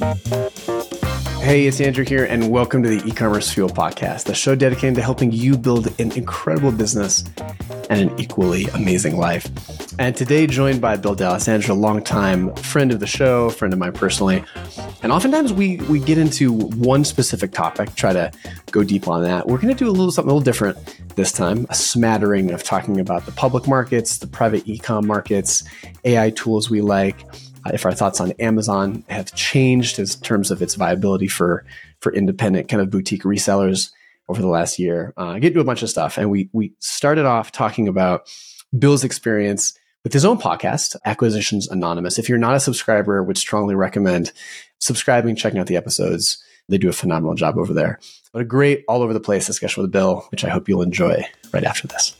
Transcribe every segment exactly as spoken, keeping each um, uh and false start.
Hey, it's Andrew here, and welcome to the E-Commerce Fuel Podcast, the show dedicated to helping you build an incredible business and an equally amazing life. And today, joined by Bill D'Alessandro, a longtime friend of the show, friend of mine personally. And oftentimes we we get into one specific topic, try to go deep on that. We're going to do a little something a little different this time, a smattering of talking about the public markets, the private e-com markets, A I tools we like, uh, if our thoughts on Amazon have changed in terms of its viability for, for independent kind of boutique resellers over the last year. Uh, get into a bunch of stuff. And we we started off talking about Bill's experience with his own podcast, Acquisitions Anonymous. If you're not a subscriber, I would strongly recommend subscribing, checking out the episodes. They do a phenomenal job over there. But a great all over the place discussion with Bill, which I hope you'll enjoy right after this.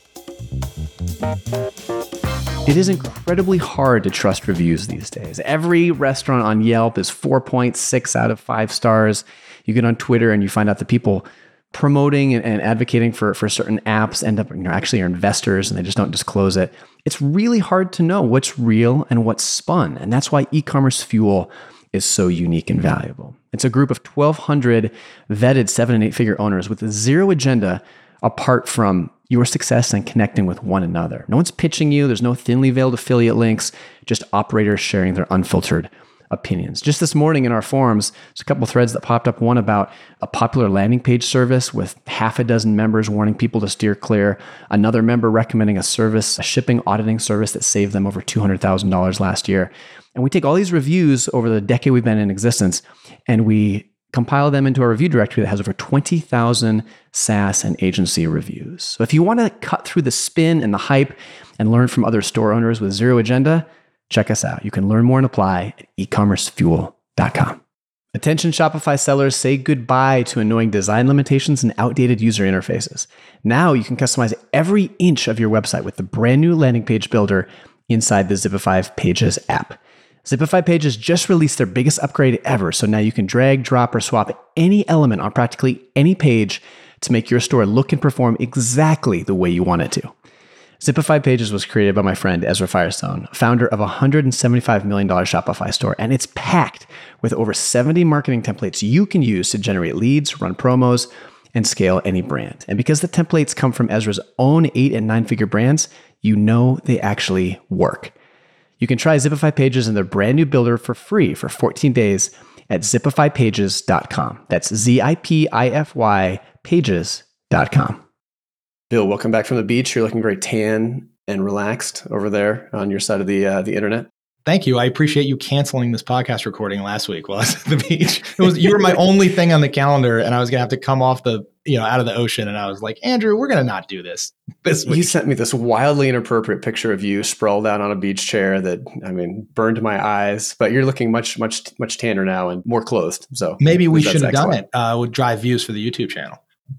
It is incredibly hard to trust reviews these days. Every restaurant on Yelp is four point six out of five stars. You get on Twitter and you find out that people promoting and, and advocating for, for certain apps end up, you know, actually are investors and they just don't disclose it. It's really hard to know what's real and what's spun. And that's why E-Commerce Fuel is so unique and valuable. It's a group of twelve hundred vetted seven and eight figure owners with zero agenda apart from your success and connecting with one another. No one's pitching you. There's no thinly veiled affiliate links, just operators sharing their unfiltered opinions. Just this morning in our forums, there's a couple threads that popped up. One about a popular landing page service with half a dozen members warning people to steer clear. Another member recommending a service, a shipping auditing service that saved them over two hundred thousand dollars last year. And we take all these reviews over the decade we've been in existence, and we compile them into a review directory that has over twenty thousand SaaS and agency reviews. So if you want to cut through the spin and the hype and learn from other store owners with zero agenda, check us out. You can learn more and apply at e commerce fuel dot com. Attention Shopify sellers, say goodbye to annoying design limitations and outdated user interfaces. Now you can customize every inch of your website with the brand new landing page builder inside the Zipify Pages app. Zipify Pages just released their biggest upgrade ever, so now you can drag, drop, or swap any element on practically any page to make your store look and perform exactly the way you want it to. Zipify Pages was created by my friend Ezra Firestone, founder of a one hundred seventy-five million dollars Shopify store, and it's packed with over seventy marketing templates you can use to generate leads, run promos, and scale any brand. And because the templates come from Ezra's own eight and nine figure brands, you know they actually work. You can try Zipify Pages in their brand new builder for free for fourteen days at zipify pages dot com. That's Z I P I F Y pages dot com. Bill, welcome back from the beach. You're looking very tan and relaxed over there on your side of the uh, the internet. Thank you. I appreciate you canceling this podcast recording last week while I was at the beach. It was you were my only thing on the calendar, and I was gonna have to come off the you know out of the ocean, and I was like, Andrew, we're gonna not do this this week. You sent me this wildly inappropriate picture of you sprawled out on a beach chair that I mean burned my eyes. But you're looking much much much tanner now and more clothed. So maybe we should have done it uh, with drive views for the YouTube channel.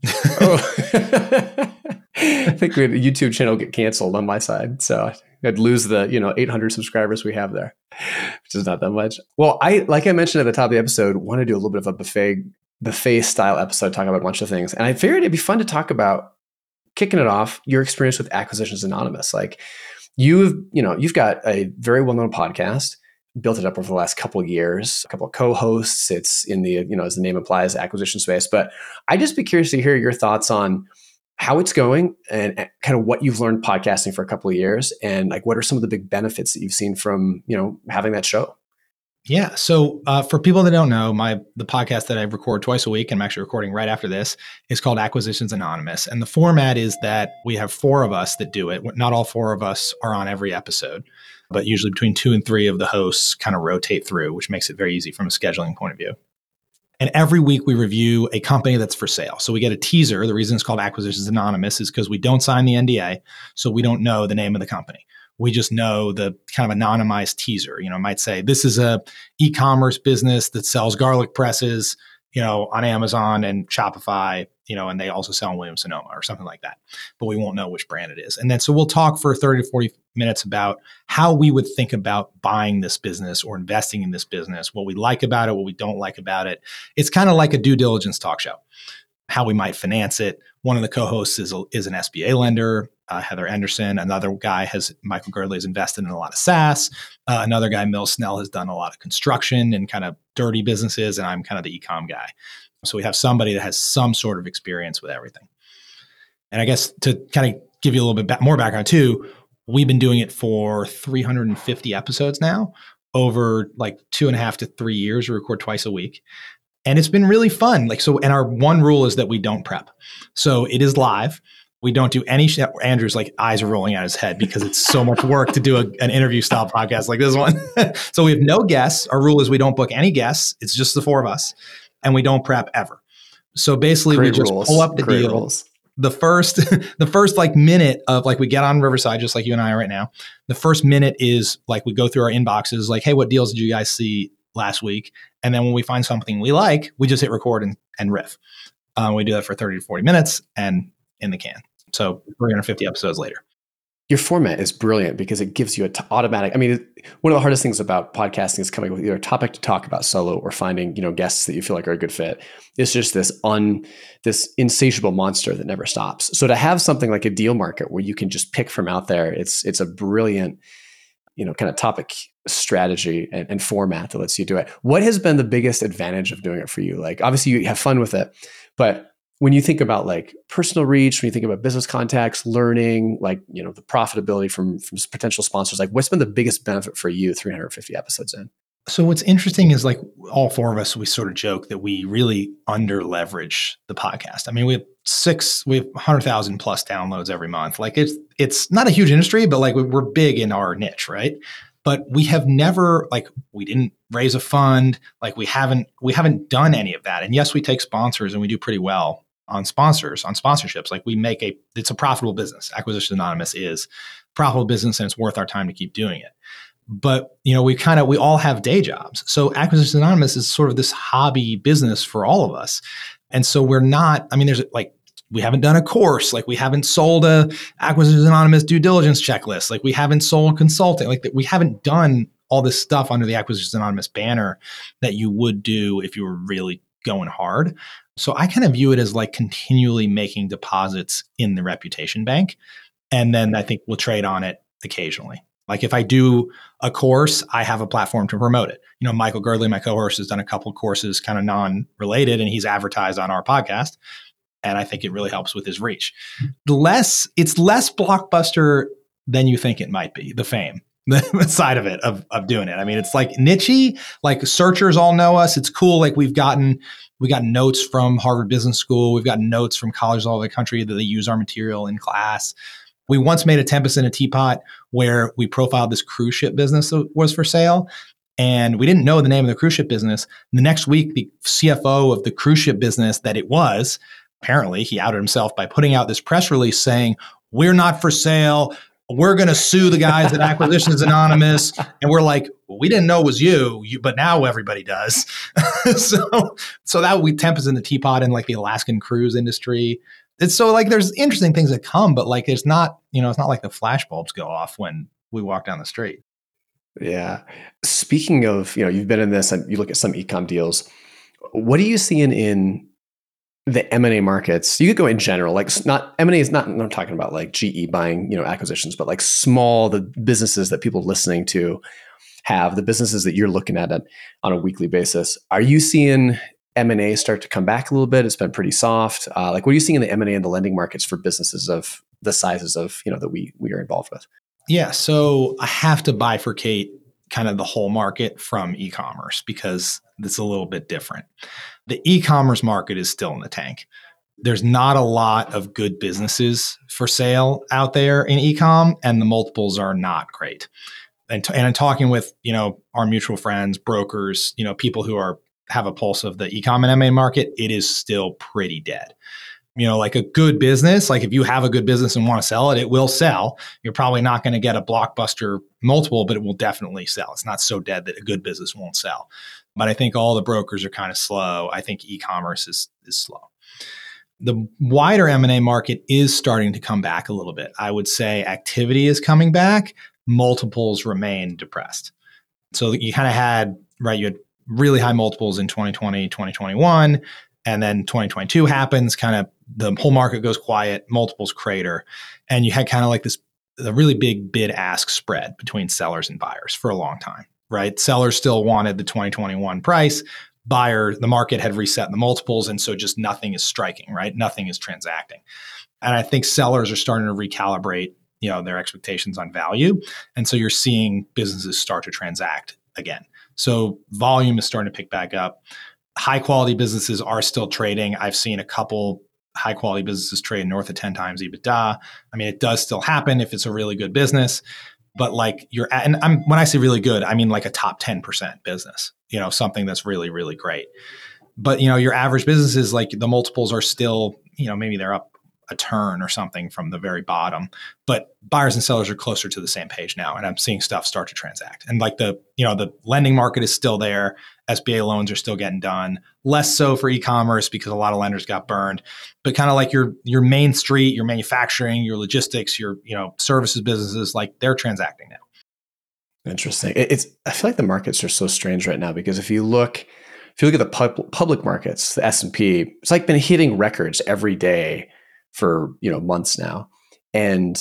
Oh. I think we had a YouTube channel get canceled on my side, so I'd lose the you know eight hundred subscribers we have there, which is not that much. Well, I like I mentioned at the top of the episode, want to do a little bit of a buffet buffet style episode, talking about a bunch of things, and I figured it'd be fun to talk about kicking it off your experience with Acquisitions Anonymous. Like you've you know you've got a very well known podcast, built it up over the last couple of years, a couple of co-hosts. It's in the you know as the name implies, acquisition space. But I'd just be curious to hear your thoughts on how it's going and kind of what you've learned podcasting for a couple of years, and like what are some of the big benefits that you've seen from you know having that show. Yeah. So uh, for people that don't know, my the podcast that I record twice a week, and I'm actually recording right after this, is called Acquisitions Anonymous. And the format is that we have four of us that do it. Not all four of us are on every episode, but usually between two and three of the hosts kind of rotate through, which makes it very easy from a scheduling point of view. And every week we review a company that's for sale. So we get a teaser. The reason it's called Acquisitions Anonymous is because we don't sign the N D A, so we don't know the name of the company. We just know the kind of anonymized teaser. You know, it might say, this is a e-commerce business that sells garlic presses, you know, on Amazon and Shopify, you know, and they also sell in Williams-Sonoma or something like that. But we won't know which brand it is. And then so we'll talk for thirty to forty minutes about how we would think about buying this business or investing in this business, what we like about it, what we don't like about it. It's kind of like a due diligence talk show, how we might finance it. One of the co-hosts is, a, is an S B A lender. uh, Heather Anderson. Another guy has, Michael Girdley, has invested in a lot of SaaS. Uh, another guy, Mill Snell, has done a lot of construction and kind of dirty businesses. And I'm kind of the e-com guy. So we have somebody that has some sort of experience with everything. And I guess to kind of give you a little bit ba- more background too, we've been doing it for three hundred fifty episodes now, over like two and a half to three years. We record twice a week. And it's been really fun. Like, so, and our one rule is that we don't prep. So it is live. We don't do any, sh- Andrew's like eyes are rolling out his head because it's so much work to do a, an interview style podcast like this one. So we have no guests. Our rule is we don't book any guests. It's just the four of us, and we don't prep ever. So basically Great we just rules. pull up the Great deal. rules. The first, the first like minute of like, we get on Riverside, just like you and I are right now. The first minute is like, we go through our inboxes, like, hey, what deals did you guys see last week? And then when we find something we like, we just hit record and, and riff. Um, we do that for thirty to forty minutes and in the can. So three hundred fifty episodes later. Your format is brilliant because it gives you a t- automatic. I mean, it, one of the hardest things about podcasting is coming up with either a topic to talk about solo or finding, you know, guests that you feel like are a good fit. It's just this un, this insatiable monster that never stops. So to have something like a deal market where you can just pick from out there, it's it's a brilliant, you know, kind of topic strategy and, and format that lets you do it. What has been the biggest advantage of doing it for you? Like, obviously you have fun with it, but when you think about like personal reach, when you think about business contacts, learning, like, you know, the profitability from, from potential sponsors, like what's been the biggest benefit for you three hundred fifty episodes in? So what's interesting is like all four of us, we sort of joke that we really under leverage the podcast. I mean, we have six, we have one hundred thousand plus downloads every month. Like it's, it's not a huge industry, but like we're big in our niche, right? But we have never, like, we didn't raise a fund. Like we haven't, we haven't done any of that. And yes, we take sponsors and we do pretty well on sponsors, on sponsorships. Like we make a, it's a profitable business. Acquisitions Anonymous is a profitable business and it's worth our time to keep doing it. But, you know, we kind of, we all have day jobs. So Acquisitions Anonymous is sort of this hobby business for all of us. And so we're not, I mean, there's like, we haven't done a course, like we haven't sold a Acquisitions Anonymous due diligence checklist. Like we haven't sold consulting, like we haven't done all this stuff under the Acquisitions Anonymous banner that you would do if you were really going hard. So I kind of view it as like continually making deposits in the reputation bank. And then I think we'll trade on it occasionally. Like if I do a course, I have a platform to promote it. You know, Michael Girdley, my co-host, has done a couple of courses kind of non-related and he's advertised on our podcast. And I think it really helps with his reach. The less, it's less blockbuster than you think it might be, the fame. The side of it, of, of doing it. I mean, it's like niche-y, like searchers all know us. It's cool. Like we've gotten, we got notes from Harvard Business School. We've got notes from colleges all over the country that they use our material in class. We once made a Tempest in a Teapot where we profiled this cruise ship business that was for sale. And we didn't know the name of the cruise ship business. The next week, the C F O of the cruise ship business that it was, apparently he outed himself by putting out this press release saying, we're not for sale. We're going to sue the guys at Acquisitions Anonymous. And we're like, well, we didn't know it was you, you but now everybody does. so so that we Tempest in the Teapot in like the Alaskan cruise industry. It's so like there's interesting things that come, but like it's not, you know, it's not like the flash bulbs go off when we walk down the street. Yeah. Speaking of, you know, you've been in this and you look at some e-com deals. What are you seeing in the M and A markets? You could go in general, like not M and A is not, I'm not talking about like G E buying, you know, acquisitions, but like small, the businesses that people listening to have, the businesses that you're looking at, at on a weekly basis. Are you seeing M and A start to come back a little bit? It's been pretty soft. Uh, like what are you seeing in the M and A and the lending markets for businesses of the sizes of, you know, that we we are involved with? Yeah. So I have to bifurcate kind of the whole market from e-commerce because it's a little bit different. The e-commerce market is still in the tank. There's not a lot of good businesses for sale out there in e-com, and the multiples are not great. And, t- and I'm talking with, you know, our mutual friends, brokers, you know, people who are have a pulse of the e-com and M and A market. It is still pretty dead. You know, like a good business, like if you have a good business and want to sell it, it will sell. You're probably not going to get a blockbuster multiple, but it will definitely sell. It's not so dead that a good business won't sell. But I think all the brokers are kind of slow. I think e-commerce is is slow. The wider M and A market is starting to come back a little bit. I would say activity is coming back. Multiples remain depressed. So you kind of had, right, you had really high multiples in twenty twenty, twenty twenty-one. And then twenty twenty-two happens, kind of the whole market goes quiet, multiples crater, and you had kind of like this a really big bid-ask spread between sellers and buyers for a long time, right? Sellers still wanted the twenty twenty-one price. Buyer, the market had reset the multiples, and so just nothing is striking, right? Nothing is transacting. And I think sellers are starting to recalibrate, you know, their expectations on value. And so you're seeing businesses start to transact again. So volume is starting to pick back up. High quality businesses are still trading. I've seen a couple high quality businesses trade north of ten times EBITDA. I mean, it does still happen if it's a really good business, but like you're at, and I'm, when I say really good, I mean like a top ten percent business, you know, something that's really, really great. But, you know, your average businesses, like the multiples are still, you know, maybe they're up a turn or something from the very bottom, but buyers and sellers are closer to the same page now. And I'm seeing stuff start to transact. And like the, you know, the lending market is still there. S B A loans are still getting done. Less so for e-commerce because a lot of lenders got burned, but kind of like your, your main street, your manufacturing, your logistics, your, you know, services businesses, like they're transacting now. Interesting. It's, I feel like the markets are so strange right now because if you look, if you look at the pub, public markets, the S and P, it's like been hitting records every day for, you know, months now. And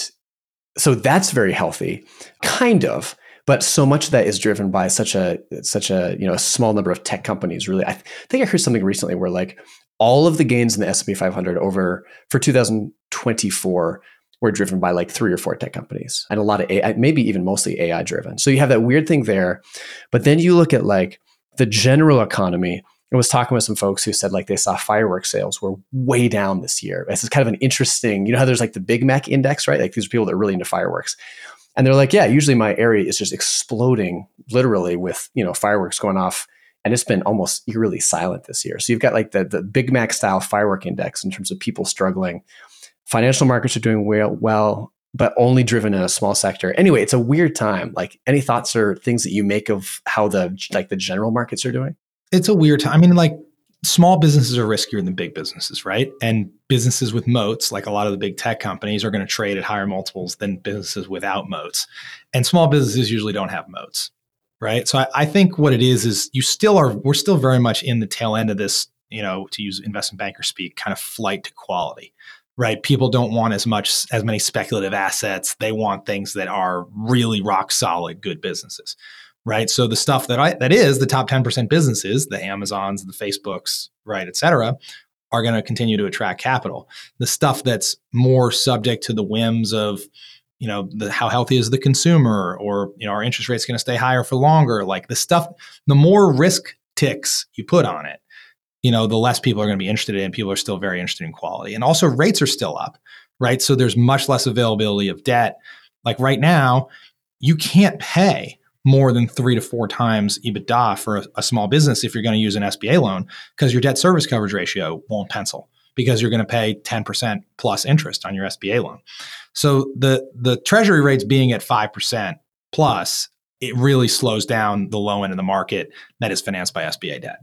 so that's very healthy, kind of, but so much of that is driven by such a, such a, you know, a small number of tech companies really. I th- think I heard something recently where like all of the gains in the S and P five hundred over for two thousand twenty-four were driven by like three or four tech companies and a lot of A I, maybe even mostly A I driven. So you have that weird thing there, but then you look at like the general economy. I was talking with some folks who said like they saw fireworks sales were way down this year. This is kind of an interesting, you know how there's like the Big Mac index, right? Like these are people that are really into fireworks. And they're like, yeah, usually my area is just exploding literally with, you know, fireworks going off. And it's been almost eerily silent this year. So you've got like the, the Big Mac style firework index in terms of people struggling. Financial markets are doing well, well, but only driven in a small sector. Anyway, it's a weird time. Like any thoughts or things that you make of how the like the general markets are doing? It's a weird time. I mean, like small businesses are riskier than big businesses, right? And businesses with moats, like a lot of the big tech companies, are going to trade at higher multiples than businesses without moats. And small businesses usually don't have moats, right? So I, I think what it is, is you still are, we're still very much in the tail end of this, you know, to use investment banker speak, kind of flight to quality, right? People don't want as much, as many speculative assets. They want things that are really rock solid, good businesses. Right. So the stuff that I, that is the top ten percent businesses, the Amazons, the Facebooks, right, et cetera, are going to continue to attract capital. The stuff that's more subject to the whims of, you know, the, how healthy is the consumer, or, you know, our interest rate's going to stay higher for longer. Like the stuff, the more risk ticks you put on it, you know, the less people are going to be interested in it, and people are still very interested in quality. And also rates are still up, right? So there's much less availability of debt. Like right now, you can't pay more than three to four times EBITDA for a, a small business if you're going to use an S B A loan, because your debt service coverage ratio won't pencil because you're going to pay ten percent plus interest on your S B A loan. So the the treasury rates being at five percent plus, it really slows down the low end of the market that is financed by S B A debt.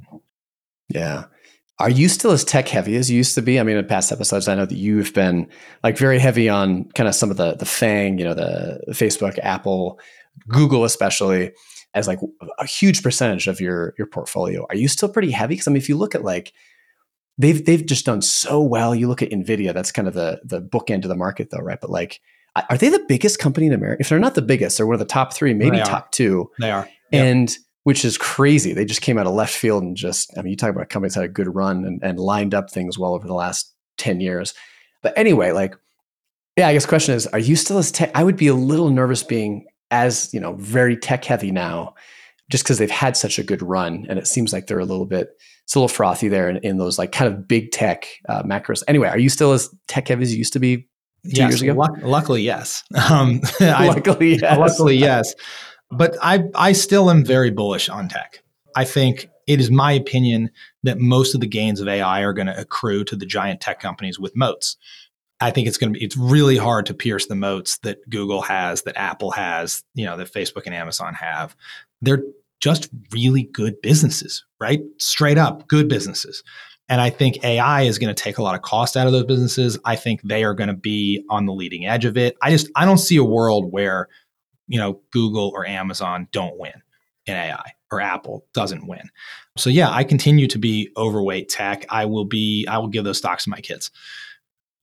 Yeah. Are you still as tech heavy as you used to be? I mean, in past episodes, I know that you've been like very heavy on kind of some of the the FANG, you know, the Facebook, Apple, Google, especially as like a huge percentage of your your portfolio. Are you still pretty heavy? Because I mean, if you look at like they've they've just done so well. You look at Nvidia, that's kind of the the bookend of the market, though, right? But like, are they the biggest company in America? If they're not the biggest, they're one of the top three, maybe top two. They are, yep. And which is crazy. They just came out of left field and just, I mean, you talk about companies that had a good run and, and lined up things well over the last ten years. But anyway, like, yeah, I guess the question is, are you still as tech? I would be a little nervous being as, you know, very tech heavy now, just because they've had such a good run. And it seems like they're a little bit, it's a little frothy there in, in those like kind of big tech uh, macros. Anyway, are you still as tech heavy as you used to be two yes, years ago? Luck- luckily, yes. Um, luckily, yes. Luckily, yes. But I, I still am very bullish on tech. I think it is my opinion that most of the gains of A I are going to accrue to the giant tech companies with moats. I think it's going to be, it's really hard to pierce the moats that Google has, that Apple has, you know, that Facebook and Amazon have. They're just really good businesses, right? Straight up good businesses. And I think A I is going to take a lot of cost out of those businesses. I think they are going to be on the leading edge of it. I just, I don't see a world where, you know, Google or Amazon don't win in A I, or Apple doesn't win. So yeah, I continue to be overweight tech. I will be, I will give those stocks to my kids.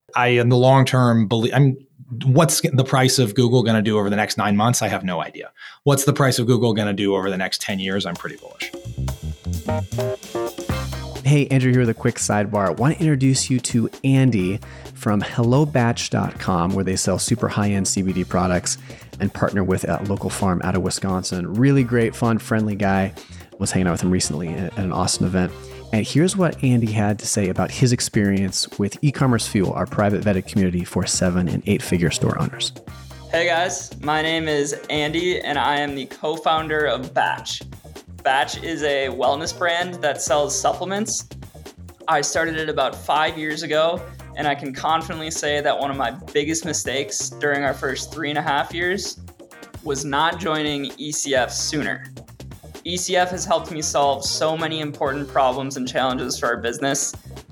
I, in the long term, believe, I'm, what's the price of Google going to do over the next nine months? I have no idea. What's the price of Google going to do over the next ten years? I'm pretty bullish. Hey, Andrew here with a quick sidebar. I want to introduce you to Andy from hello batch dot com, where they sell super high-end C B D products and partner with a local farm out of Wisconsin. Really great, fun, friendly guy. Was hanging out with him recently at an Austin event. And here's what Andy had to say about his experience with E-Commerce Fuel, our private vetted community for seven and eight figure store owners. Hey guys, my name is Andy and I am the co-founder of Batch. Batch is a wellness brand that sells supplements. I started it about five years ago, and I can confidently say that one of my biggest mistakes during our first three and a half years was not joining E C F sooner. E C F has helped me solve so many important problems and challenges for our business.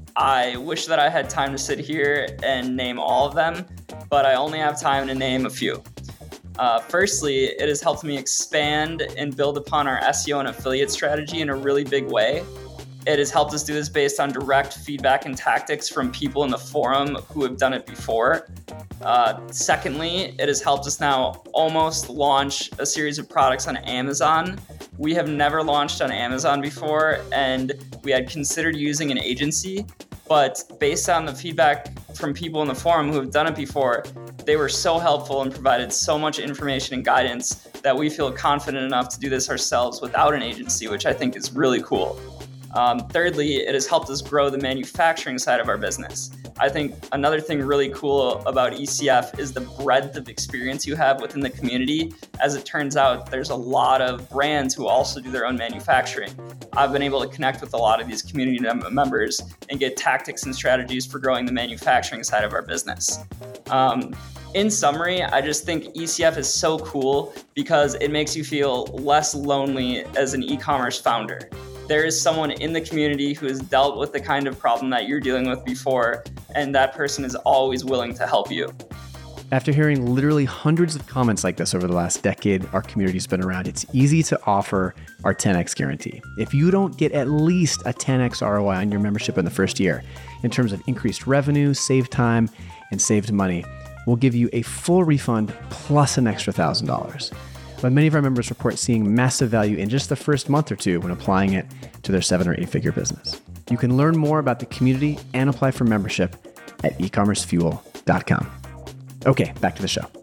I wish that I had time to sit here and name all of them, but I only have time to name a few. Uh, firstly, it has helped me expand and build upon our S E O and affiliate strategy in a really big way. It has helped us do this based on direct feedback and tactics from people in the forum who have done it before. Uh, secondly, it has helped us now almost launch a series of products on Amazon. We have never launched on Amazon before, and we had considered using an agency, but based on the feedback from people in the forum who have done it before, they were so helpful and provided so much information and guidance that we feel confident enough to do this ourselves without an agency, which I think is really cool. Um, thirdly, it has helped us grow the manufacturing side of our business. I think another thing really cool about E C F is the breadth of experience you have within the community. As it turns out, there's a lot of brands who also do their own manufacturing. I've been able to connect with a lot of these community members and get tactics and strategies for growing the manufacturing side of our business. Um, in summary, I just think E C F is so cool because it makes you feel less lonely as an e-commerce founder. There is someone in the community who has dealt with the kind of problem that you're dealing with before, and that person is always willing to help you. After hearing literally hundreds of comments like this over the last decade our community's been around, it's easy to offer our ten X guarantee. If you don't get at least a ten X R O I on your membership in the first year, in terms of increased revenue, saved time, and saved money, we'll give you a full refund plus an extra one thousand dollars. But many of our members report seeing massive value in just the first month or two when applying it to their seven or eight figure business. You can learn more about the community and apply for membership at e commerce fuel dot com. Okay, back to the show.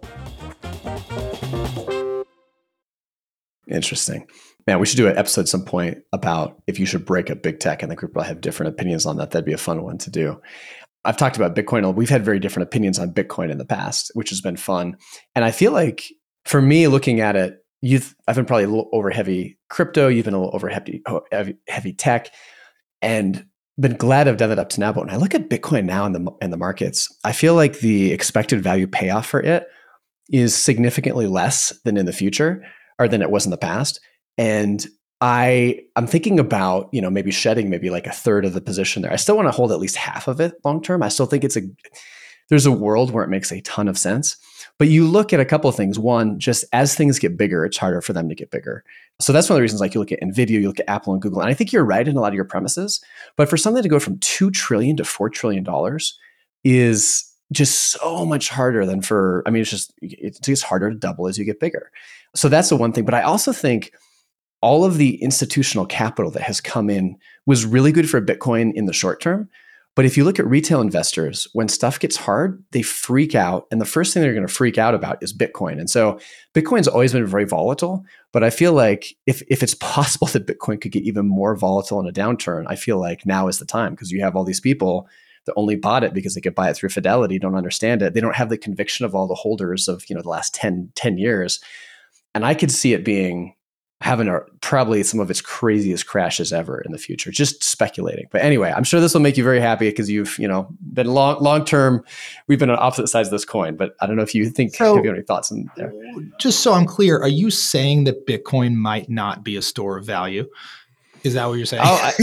Interesting. Man, we should do an episode at some point about if you should break up big tech. I think we probably have different opinions on that. That'd be a fun one to do. I've talked about Bitcoin. We've had very different opinions on Bitcoin in the past, which has been fun. And I feel like for me, looking at it, you've I've been probably a little over heavy crypto. You've been a little over heavy, heavy, heavy tech, and been glad I've done it up to now. But when I look at Bitcoin now in the in the markets, I feel like the expected value payoff for it is significantly less than in the future or than it was in the past. And I I'm thinking about, you know, maybe shedding maybe like a third of the position there. I still want to hold at least half of it long term. I still think it's a there's a world where it makes a ton of sense. But you look at a couple of things. One, just as things get bigger, it's harder for them to get bigger. So that's one of the reasons, like you look at NVIDIA, you look at Apple and Google, and I think you're right in a lot of your premises. But for something to go from two trillion dollars to four trillion dollars is just so much harder than for, I mean, it's just, it gets harder to double as you get bigger. So that's the one thing. But I also think all of the institutional capital that has come in was really good for Bitcoin in the short term. But if you look at retail investors, when stuff gets hard, they freak out. And the first thing they're going to freak out about is Bitcoin. And so Bitcoin's always been very volatile. But I feel like if, if it's possible that Bitcoin could get even more volatile in a downturn, I feel like now is the time, because you have all these people that only bought it because they could buy it through Fidelity, don't understand it. They don't have the conviction of all the holders of, you know, the last ten, ten years. And I could see it being having a, probably some of its craziest crashes ever in the future, just speculating. But anyway, I'm sure this will make you very happy because you've, you know, been long, long term, we've been on opposite sides of this coin, but I don't know if you think, so, have you any thoughts on there? Just so I'm clear, are you saying that Bitcoin might not be a store of value? Is that what you're saying? Oh, I,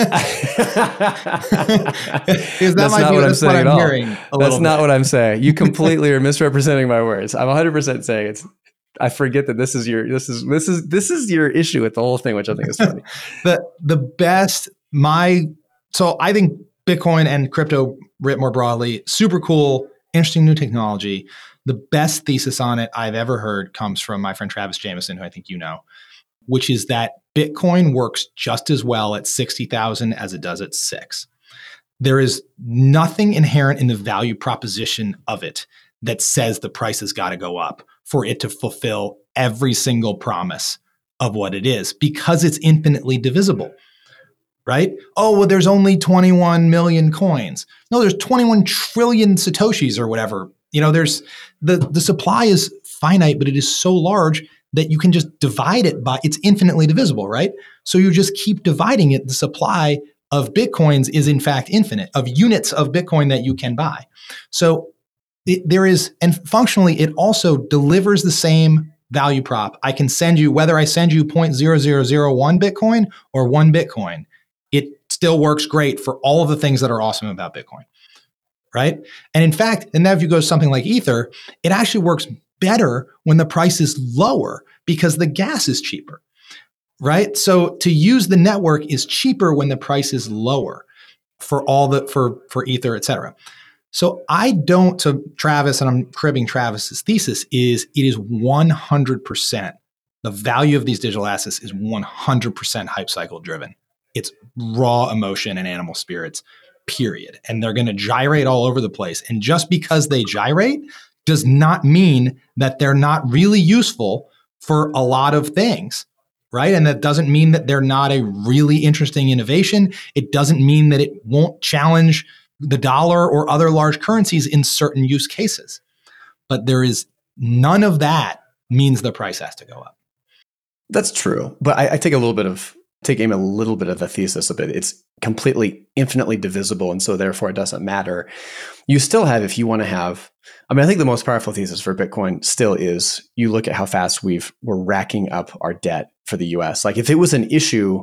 that that's might not be what I'm that's saying what I'm at all. hearing a That's not bit. what I'm saying. You completely are misrepresenting my words. I'm one hundred percent saying it's, I forget that this is your this is this is this is your issue with the whole thing, which I think is funny. the the best my so I think Bitcoin and crypto writ more broadly, super cool, interesting new technology. The best thesis on it I've ever heard comes from my friend Travis Jameson, who I think you know, which is that Bitcoin works just as well at sixty thousand as it does at six. There is nothing inherent in the value proposition of it that says the price has got to go up for it to fulfill every single promise of what it is, because it's infinitely divisible, right? Oh, well, there's only twenty-one million coins. No, there's twenty-one trillion Satoshis or whatever. You know, there's the, the supply is finite, but it is so large that you can just divide it by, it's infinitely divisible, right? So you just keep dividing it. The supply of Bitcoins is in fact infinite, of units of Bitcoin that you can buy. So it, there is, and functionally, it also delivers the same value prop. I can send you, whether I send you zero point zero zero zero one Bitcoin or one Bitcoin, it still works great for all of the things that are awesome about Bitcoin, right? And in fact, and now if you go to something like Ether, it actually works better when the price is lower because the gas is cheaper, right? So to use the network is cheaper when the price is lower for all the, for, for Ether, et cetera. So I don't, to Travis, and I'm cribbing Travis's thesis, is it is one hundred percent, the value of these digital assets is one hundred percent hype cycle driven. It's raw emotion and animal spirits, period. And they're going to gyrate all over the place. And just because they gyrate does not mean that they're not really useful for a lot of things, right? And that doesn't mean that they're not a really interesting innovation. It doesn't mean that it won't challenge the dollar or other large currencies in certain use cases. But there is none of that means the price has to go up. That's true. But I, I take a little bit of, take aim a little bit of the thesis of it. It's completely infinitely divisible. And so therefore it doesn't matter. You still have, if you want to have, I mean, I think the most powerful thesis for Bitcoin still is you look at how fast we've, we're racking up our debt for the U S. Like if it was an issue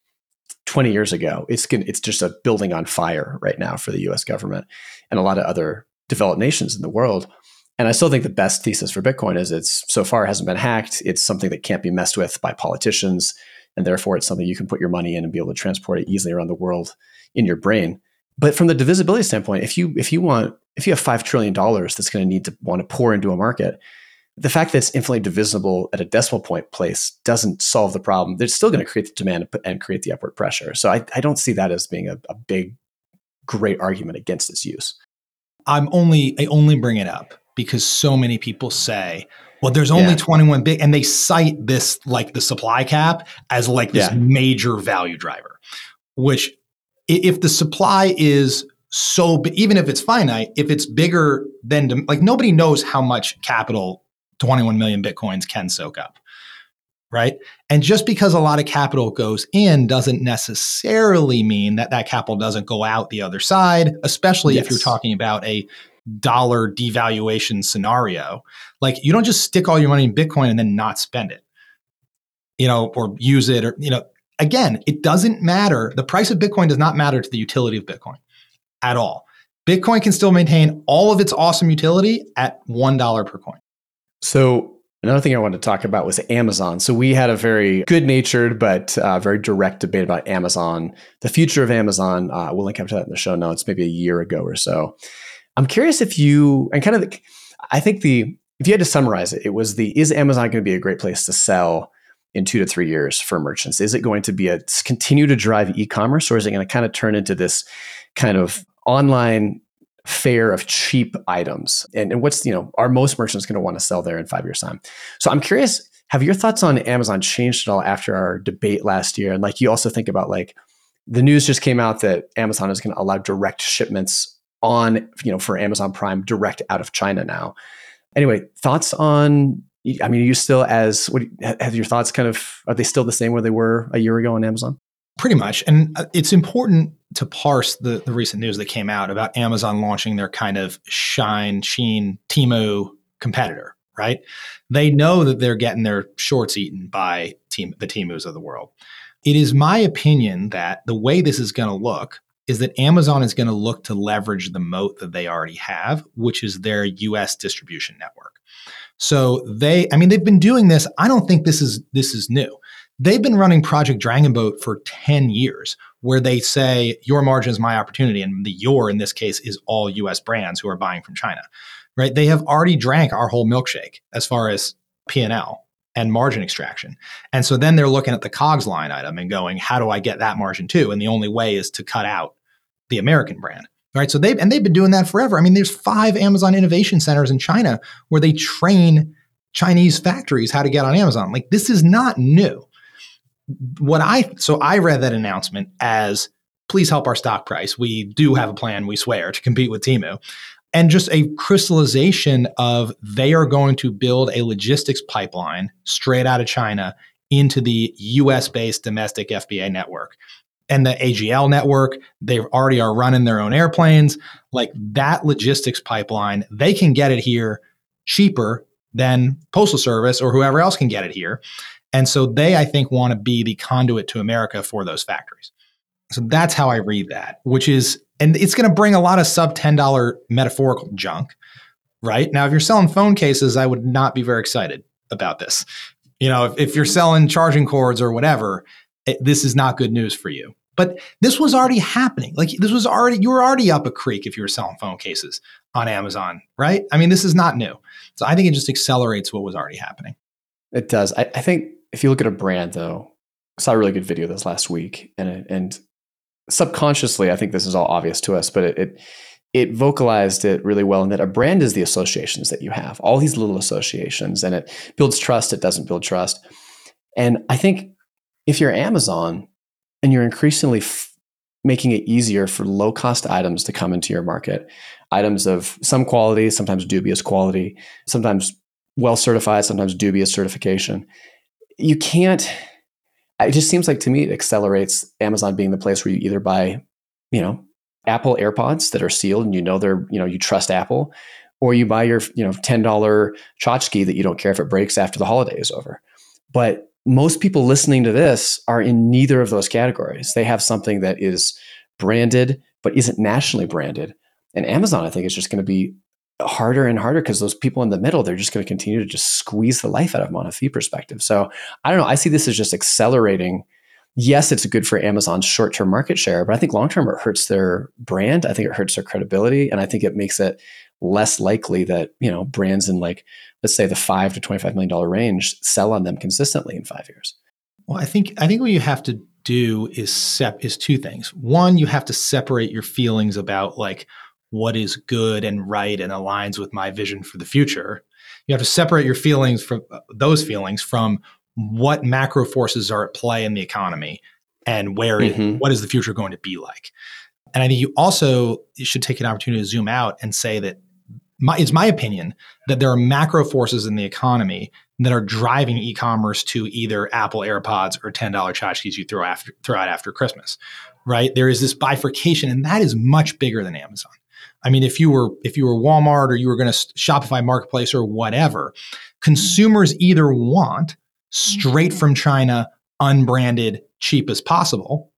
twenty years ago, it's it's just a building on fire right now for the U S government and a lot of other developed nations in the world. And I still think the best thesis for Bitcoin is it's so far hasn't been hacked. It's something that can't be messed with by politicians. And therefore it's something you can put your money in and be able to transport it easily around the world in your brain. But from the divisibility standpoint, if you if you want, if you have five trillion dollars that's going to need to want to pour into a market, the fact that it's infinitely divisible at a decimal point place doesn't solve the problem. They're still going to create the demand and create the upward pressure. So I, I don't see that as being a, a big, great argument against its use. I'm only, I only bring it up because so many people say, well, there's only yeah. twenty-one big, and they cite this, like the supply cap as like this yeah. major value driver, which if the supply is so big, even if it's finite, if it's bigger than, like nobody knows how much capital twenty-one million Bitcoins can soak up, right? And just because a lot of capital goes in doesn't necessarily mean that that capital doesn't go out the other side, especially yes. if you're talking about a dollar devaluation scenario. Like you don't just stick all your money in Bitcoin and then not spend it, you know, or use it, or, you know, again, it doesn't matter. The price of Bitcoin does not matter to the utility of Bitcoin at all. Bitcoin can still maintain all of its awesome utility at one dollar per coin. So another thing I wanted to talk about was Amazon. So we had a very good-natured but uh, very direct debate about Amazon, the future of Amazon. Uh, we'll link up to that in the show notes, maybe a year ago or so. I'm curious if you, and kind of, the, I think the, if you had to summarize it, it was the, is Amazon going to be a great place to sell in two to three years for merchants? Is it going to be a continue to drive e-commerce, or is it going to kind of turn into this kind of online fair of cheap items? And, and what's, you know, are most merchants going to want to sell there in five years' time? So I'm curious, have your thoughts on Amazon changed at all after our debate last year? And like, you also think about like, the news just came out that Amazon is going to allow direct shipments on, you know, for Amazon Prime direct out of China now. Anyway, thoughts on, I mean, are you still as, what, have your thoughts kind of, are they still the same where they were a year ago on Amazon? Pretty much. And it's important to parse the, the recent news that came out about Amazon launching their kind of Shine, Sheen, Temu competitor, right? They know that they're getting their shorts eaten by team, the Temus of the world. It is my opinion that the way this is going to look is that Amazon is going to look to leverage the moat that they already have, which is their U S distribution network. So they, I mean, they've been doing this. I don't think this is this is new. they've been running Project Dragon Boat for ten years, where they say your margin is my opportunity. And the your in this case is all U S brands who are buying from China, right? They have already drank our whole milkshake as far as P and L and margin extraction. And so then they're looking at the COGS line item and going, how do I get that margin too? And the only way is to cut out the American brand, right? So they've, and they've been doing that forever. I mean, there's five Amazon innovation centers in China where they train Chinese factories how to get on Amazon. Like, this is not new. What I, so I read that announcement as, please help our stock price. We do have a plan, we swear, to compete with Temu. And just a crystallization of they are going to build a logistics pipeline straight out of China into the U S-based domestic F B A network. And the A G L network, they already are running their own airplanes. Like, that logistics pipeline, they can get it here cheaper than Postal Service or whoever else can get it here. And so they, I think, want to be the conduit to America for those factories. So that's how I read that, which is, and it's going to bring a lot of sub ten dollars metaphorical junk, right? Now, if you're selling phone cases, I would not be very excited about this. You know, if, if you're selling charging cords or whatever, it, this is not good news for you. But this was already happening. Like, this was already, you were already up a creek if you were selling phone cases on Amazon, right? I mean, this is not new. So I think it just accelerates what was already happening. It does. I, I think if you look at a brand, though, I saw a really good video this last week, and and subconsciously, I think this is all obvious to us, but it, it it vocalized it really well in that a brand is the associations that you have, all these little associations, and it builds trust. It doesn't build trust. And I think if you're Amazon and you're increasingly f- making it easier for low cost items to come into your market, items of some quality, sometimes dubious quality, sometimes well certified, sometimes dubious certification, you can't, it just seems like to me it accelerates Amazon being the place where you either buy, you know, Apple AirPods that are sealed and you know they're, you know, you trust Apple, or you buy your, you know, ten dollars tchotchke that you don't care if it breaks after the holiday is over. But most people listening to this are in neither of those categories. They have something that is branded but isn't nationally branded. And Amazon, I think, is just going to be harder and harder because those people in the middle, they're just going to continue to just squeeze the life out of them on a fee perspective. So I don't know. I see this as just accelerating. Yes, it's good for Amazon's short-term market share, but I think long-term it hurts their brand. I think it hurts their credibility. And I think it makes it less likely that, you know, brands in, like, let's say the five to twenty-five million dollars range sell on them consistently in five years. Well, I think, I think what you have to do is sep- is two things. One, you have to separate your feelings about, like, what is good and right and aligns with my vision for the future. You have to separate your feelings from uh, those feelings from what macro forces are at play in the economy and where Mm-hmm. it, what is the future going to be like. And I think you also should take an opportunity to zoom out and say that my, it's my opinion that there are macro forces in the economy that are driving e-commerce to either Apple AirPods or ten dollars tchotchkes you throw after throw out after Christmas, right? There is this bifurcation, and that is much bigger than Amazon. I mean, if you were if you were Walmart or you were going to Shopify Marketplace or whatever, consumers either want straight from China, unbranded, cheap as possible,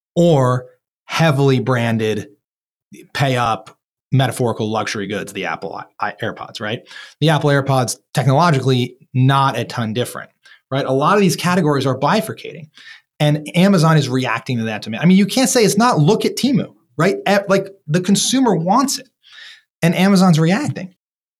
or heavily branded, pay up, metaphorical luxury goods, the Apple AirPods, right? The Apple AirPods, technologically, not a ton different, right? A lot of these categories are bifurcating, and Amazon is reacting to that demand. I mean, you can't say it's not. Look at Temu. Right? Like, the consumer wants it and Amazon's reacting.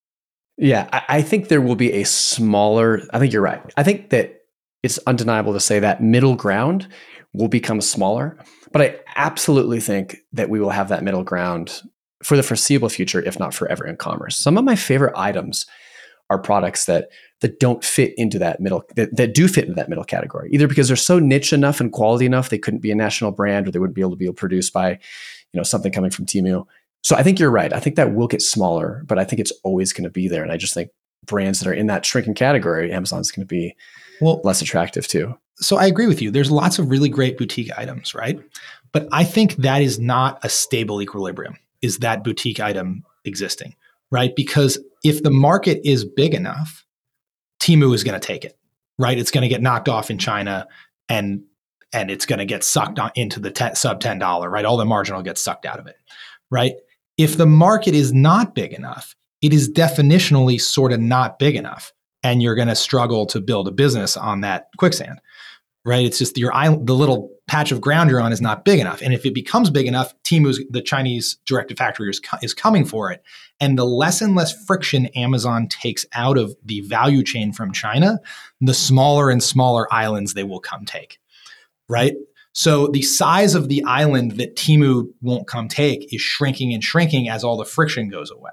Yeah, I, I think there will be a smaller, I think you're right. I think that it's undeniable to say that middle ground will become smaller, but I absolutely think that we will have that middle ground for the foreseeable future, if not forever, in commerce. Some of my favorite items are products that that don't fit into that middle, that, that do fit into that middle category, either because they're so niche enough and quality enough, they couldn't be a national brand, or they wouldn't be able to be produced by, you know, something coming from Temu. So I think you're right. I think that will get smaller, but I think it's always going to be there. And I just think brands that are in that shrinking category, Amazon's going to be well less attractive too. So I agree with you. There's lots of really great boutique items, right? But I think that is not a stable equilibrium, is that boutique item existing, right? Because if the market is big enough, Temu is going to take it, right? It's going to get knocked off in China, and and it's going to get sucked on into the te- sub ten dollars, right? All the margin will get sucked out of it, right? If the market is not big enough, it is definitionally sort of not big enough, and you're going to struggle to build a business on that quicksand, right? It's just your island, the little patch of ground you're on is not big enough. And if it becomes big enough, Temu's, the Chinese directed factory is, is coming for it. And the less and less friction Amazon takes out of the value chain from China, the smaller and smaller islands they will come take, right? So the size of the island that Temu won't come take is shrinking and shrinking as all the friction goes away.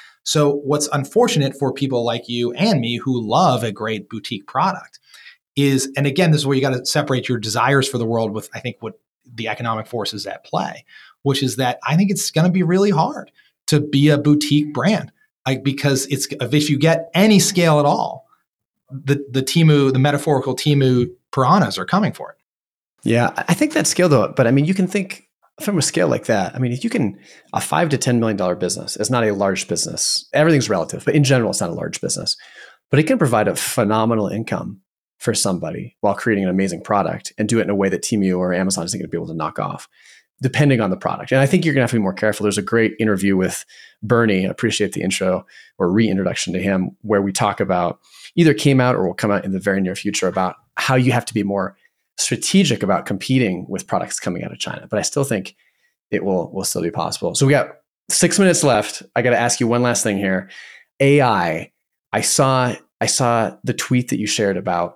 So what's unfortunate for people like you and me who love a great boutique product is, and again, this is where you got to separate your desires for the world with, I think, what the economic forces at play, which is that I think it's going to be really hard to be a boutique brand, like, because it's, if you get any scale at all, the the Temu, the metaphorical Temu piranhas are coming for it. Yeah, I think that scale though, but I mean, you can think from a scale like that. I mean, if you can, a five to ten million dollar business is not a large business. Everything's relative, but in general, it's not a large business. But it can provide a phenomenal income for somebody while creating an amazing product and do it in a way that Temu or Amazon isn't going to be able to knock off, depending on the product. And I think you're going to have to be more careful. There's a great interview with Bernie. I appreciate the intro or reintroduction to him, where we talk about, either came out or will come out in the very near future, about how you have to be more strategic about competing with products coming out of China. But I still think it will will still be possible. So we got six minutes left. I got to ask you one last thing here. A I. I saw I saw the tweet that you shared about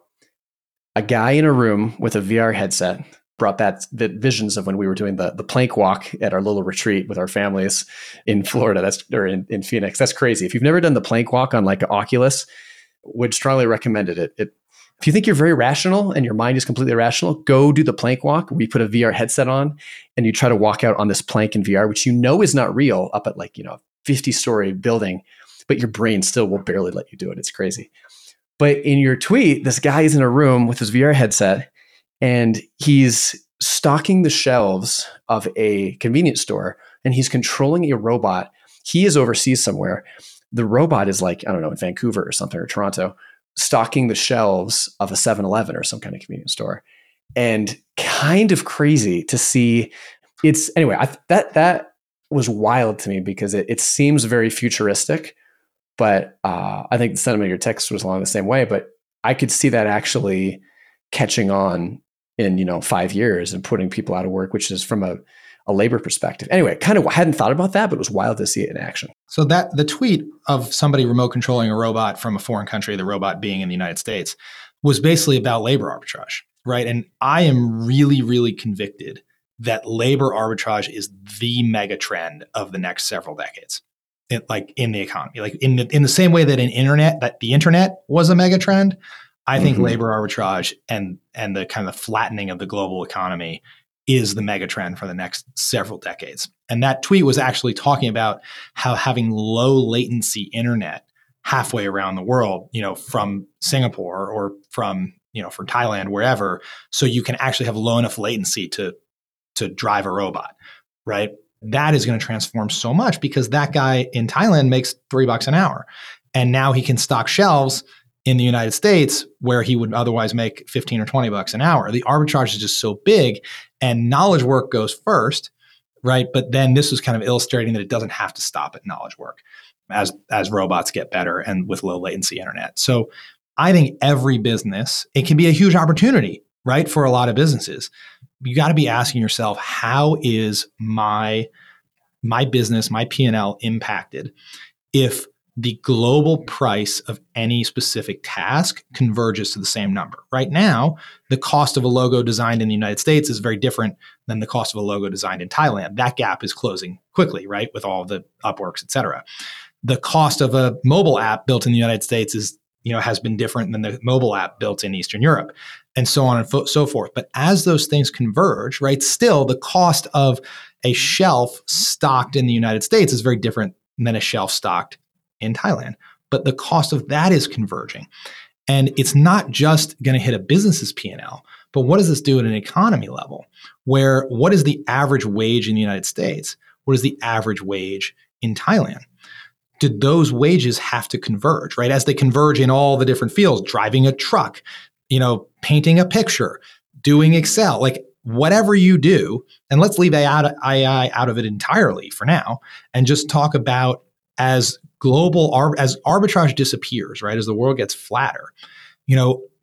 a guy in a room with a V R headset. Brought that the visions of when we were doing the the plank walk at our little retreat with our families in Florida. That's or in, in Phoenix. That's crazy. If you've never done the plank walk on like an Oculus, would strongly recommend it. It, it If you think you're very rational and your mind is completely irrational, go do the plank walk. We put a V R headset on and you try to walk out on this plank in V R, which you know is not real, up at like, you know, fifty story building, but your brain still will barely let you do it. It's crazy. But in your tweet, this guy is in a room with his V R headset and he's stocking the shelves of a convenience store and he's controlling a robot. He is overseas somewhere. The robot is like, I don't know, in Vancouver or something, or Toronto, stocking the shelves of a seven eleven or some kind of convenience store. And kind of crazy to see. It's anyway, I, that that was wild to me because it, it seems very futuristic, but uh, I think the sentiment of your text was along the same way, but I could see that actually catching on in, you know, five years and putting people out of work, which is from a, a labor perspective. Anyway, kind of hadn't thought about that, but it was wild to see it in action. So that the tweet of somebody remote controlling a robot from a foreign country, the robot being in the United States, was basically about labor arbitrage, right? And I am really, really convicted that labor arbitrage is the mega trend of the next several decades. It, like in the economy, like in the in the same way that an internet, that the internet was a mega trend, I think mm-hmm. labor arbitrage and and the kind of flattening of the global economy is the mega trend for the next several decades. And that tweet was actually talking about how having low latency internet halfway around the world, you know, from Singapore or from, you know, from Thailand, wherever, so you can actually have low enough latency to to drive a robot, right? That is going to transform so much because that guy in Thailand makes three bucks an hour. And now he can stock shelves in the United States where he would otherwise make fifteen or twenty bucks an hour. The arbitrage is just so big and knowledge work goes first, right? But then this was kind of illustrating that it doesn't have to stop at knowledge work as, as robots get better and with low latency internet. So I think every business, it can be a huge opportunity, right? For a lot of businesses. You got to be asking yourself, how is my, my business, my P and L impacted if the global price of any specific task converges to the same number? Right now, the cost of a logo designed in the United States is very different than the cost of a logo designed in Thailand. That gap is closing quickly, right? With all the Upworks, et cetera. The cost of a mobile app built in the United States is, you know, has been different than the mobile app built in Eastern Europe, and so on and fo- so forth. But as those things converge, right, still the cost of a shelf stocked in the United States is very different than a shelf stocked in Thailand. But the cost of that is converging. And it's not just going to hit a business's P and L, but what does this do at an economy level? Where what is the average wage in the United States? What is the average wage in Thailand? Did those wages have to converge, right? As they converge in all the different fields, driving a truck, you know, painting a picture, doing Excel, like whatever you do, and let's leave A I out of it entirely for now, and just talk about as global, as arbitrage disappears, right? As the world gets flatter, you know,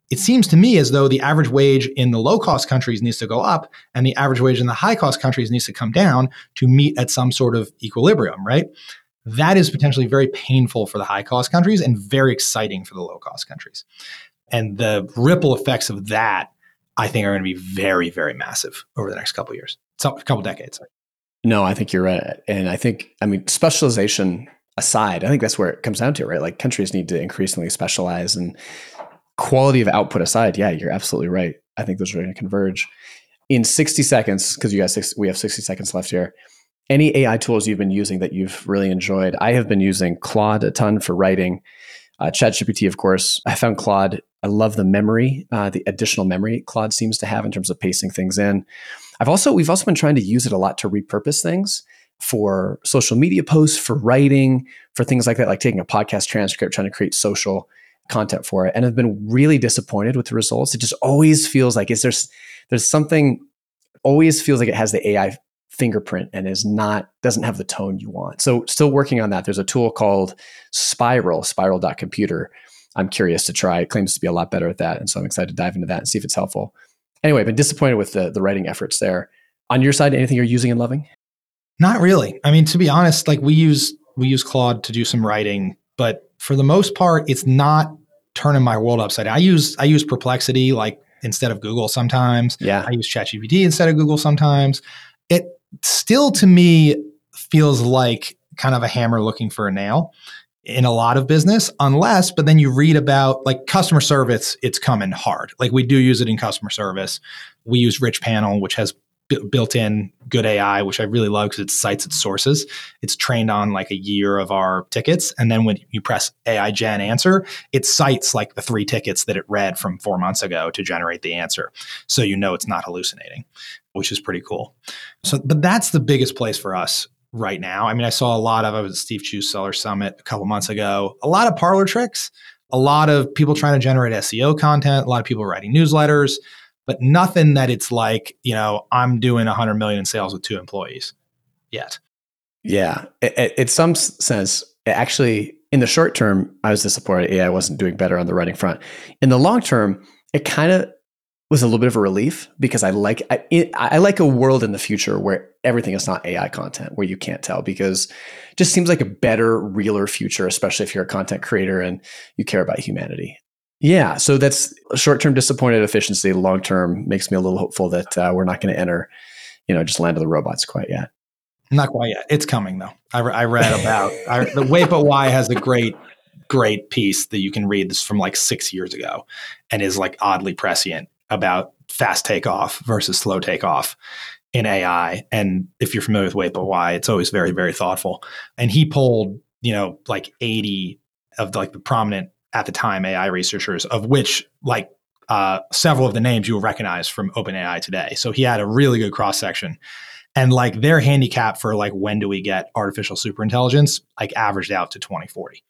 it seems to me as though the average wage in the low-cost countries needs to go up and the average wage in the high-cost countries needs to come down to meet at some sort of equilibrium, right? That is potentially very painful for the high-cost countries and very exciting for the low-cost countries. And the ripple effects of that, I think, are going to be very, very massive over the next couple of years, so a couple decades. No, I think you're right. And I think, I mean, specialization aside, I think that's where it comes down to, right? Like countries need to increasingly specialize, and quality of output aside, yeah, you're absolutely right. I think those are going to converge. In sixty seconds, because you guys, we have sixty seconds left here. Any A I tools you've been using that you've really enjoyed? I have been using Claude a ton for writing. Uh, ChatGPT, of course. I found Claude. I love the memory, uh, the additional memory Claude seems to have in terms of pasting things in. I've also, we've also been trying to use it a lot to repurpose things for social media posts, for writing, for things like that, like taking a podcast transcript, trying to create social content for it. And I've been really disappointed with the results. It just always feels like is there's there's something, always feels like it has the A I fingerprint and is not, doesn't have the tone you want. So still working on that. There's a tool called Spiral, spiral dot computer. I'm curious to try. It claims to be a lot better at that. And so I'm excited to dive into that and see if it's helpful. Anyway, I've been disappointed with the, the writing efforts there. On your side, anything you're using and loving? Not really. I mean, to be honest, like we use we use Claude to do some writing, but for the most part, it's not turning my world upside down. I use I use Perplexity like instead of Google sometimes. Yeah. I use ChatGPT instead of Google sometimes. It still to me feels like kind of a hammer looking for a nail in a lot of business, unless, but then you read about like customer service, it's coming hard. Like we do use it in customer service. We use Rich Panel, which has b- built in good A I, which I really love because it cites its sources. It's trained on like a year of our tickets. And then when you press A I Gen answer, it cites like the three tickets that it read from four months ago to generate the answer. So you know it's not hallucinating, which is pretty cool. So, but that's the biggest place for us right now. I mean, I saw a lot of, I was at Steve Chou's Seller Summit a couple months ago, a lot of parlor tricks, a lot of people trying to generate S E O content, a lot of people writing newsletters, but nothing that it's like, you know, I'm doing a hundred million in sales with two employees yet. Yeah. It, in some sense, actually, in the short term, I was disappointed A I wasn't doing better on the writing front. In the long term, it kind of was a little bit of a relief because I like I, it, I like a world in the future where everything is not A I content, where you can't tell, because it just seems like a better, realer future, especially if you're a content creator and you care about humanity. Yeah, so that's short-term disappointed efficiency. Long-term makes me a little hopeful that uh, we're not going to enter, you know, just land of the robots quite yet. Not quite yet. It's coming though. I, I read about I, the Wait But Why has a great, great piece that you can read. This is from like six years ago, and is like oddly prescient about fast takeoff versus slow takeoff in A I. And if you're familiar with Wait But Why, it's always very, very thoughtful. And he polled, you know, like eighty of like the prominent at the time A I researchers, of which like uh, several of the names you will recognize from OpenAI today. So he had a really good cross section. And like their handicap for like when do we get artificial superintelligence, like averaged out to twenty forty.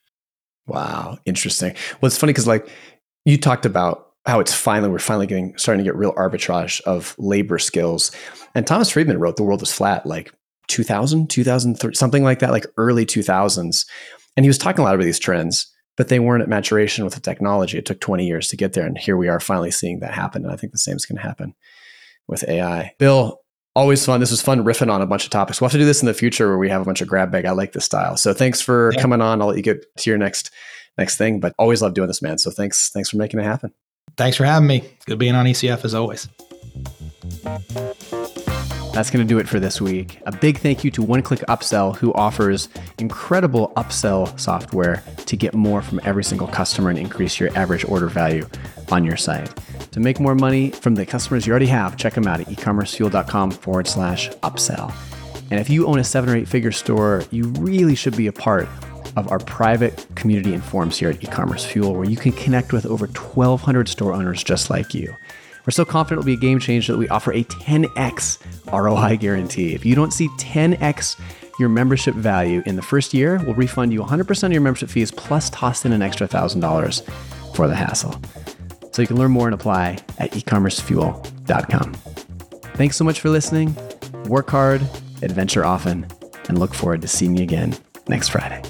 Wow, interesting. Well, it's funny because like you talked about how it's finally, we're finally getting, starting to get real arbitrage of labor skills. And Thomas Friedman wrote The World is Flat like two thousand, two thousand three, something like that, like early two thousands. And he was talking a lot about these trends, but they weren't at maturation with the technology. It took twenty years to get there. And here we are finally seeing that happen. And I think the same is going to happen with A I. Bill, always fun. This was fun riffing on a bunch of topics. We'll have to do this in the future where we have a bunch of grab bag. I like this style. So thanks for yeah. coming on. I'll let you get to your next next thing, but always love doing this, man. So thanks, thanks for making it happen. Thanks for having me. Good being on E C F as always. That's going to do it for this week. A big thank you to One Click Upsell, who offers incredible upsell software to get more from every single customer and increase your average order value on your site. To make more money from the customers you already have, check them out at ecommercefuel.com forward slash upsell. And if you own a seven or eight figure store, you really should be a part of our private community and forums here at E-Commerce Fuel, where you can connect with over twelve hundred store owners just like you. We're so confident it'll be a game changer that we offer a ten x R O I guarantee. If you don't see ten x your membership value in the first year, we'll refund you one hundred percent of your membership fees plus toss in an extra one thousand dollars for the hassle. So you can learn more and apply at e commerce fuel dot com. Thanks so much for listening. Work hard, adventure often, and look forward to seeing you again next Friday.